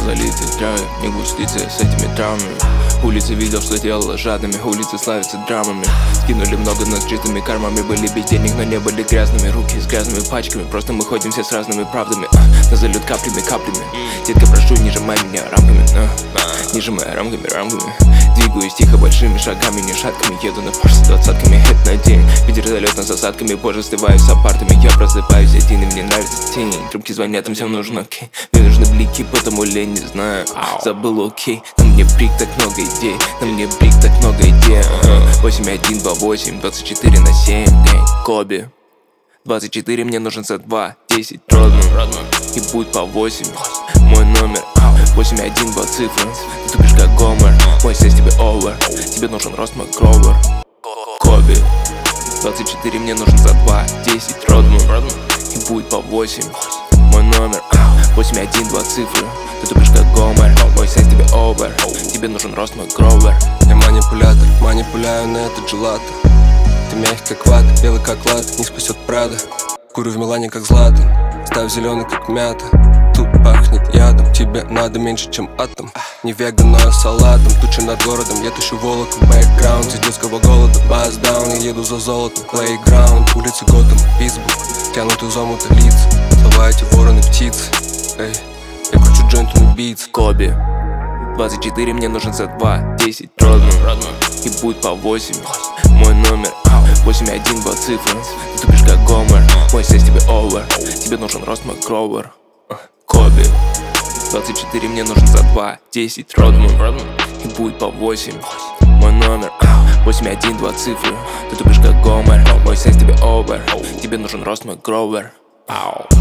залиты травы, не густицы с этими травмами. Улицы видел, что делала жадными, улицы славятся драмами. Скинули много нас чистыми кармами, были без денег, но не были грязными. Руки с грязными пачками, просто мы ходим все с разными правдами. Нас зальют каплями, каплями. Детка, прошу, не сжимай меня рамками, не сжимай рамками. Двигаюсь тихо большими шагами, не шатками. Еду на Порше с 20-ками, хит на день. Питер залет нас засадками, позже сливаюсь с апартами. Я просыпаюсь один, и мне нравится тень. Трубки звонят, им всем нужен окей. Мне нужны блики, потому лень, не знаю. Забыл окей, на мне брик, так много идей. На мне брик, так много идей. 8128, 24/7, Коби. 24 мне нужен за 2, 10 родным. И будет по 8. Мой номер 81, 2 цифры. Ты тупишь как Гомер. Мой сесть тебе овер. Тебе нужен рост мой Гровер. Коби. 24 мне нужен за 2, 10 родным. И будет по 8. Мой номер 81, 2 цифры. Ты тупишь как Гомер. Мой сесть тебе овер. Тебе нужен рост мой Гровер. Я манипулятор, манипуляю на этот джелато. Ты мягкий как вата, белый как лад, не спасет Прада. Курю в Милане как Златан, став зеленый как мята. Тут пахнет ядом, тебе надо меньше, чем атом. Не веган, но я салатом, тучи над городом. Я тащу волоку, бэкграунд из детского голода. Бас даун, я еду за золотом. Плейграунд, улицы Готэм, Питтсбург. Тянут из омута лица, слова эти вороны птицы. Эй, я кручу джойнт на битс. Коби. 24 мне нужен за 2, 10 родным. И будет по 8. Мой номер 81, 2 цифры. Ты тупишь как Гомер. Мой сесть тебе овер. Тебе нужен рост мой Гровер. Коби. 24 мне нужен за 2, 10 родным. И будет по 8. Мой номер 81, 2 цифры. Ты тупишь как Гомер. Мой сесть тебе овер. Тебе нужен рост мой Гровер.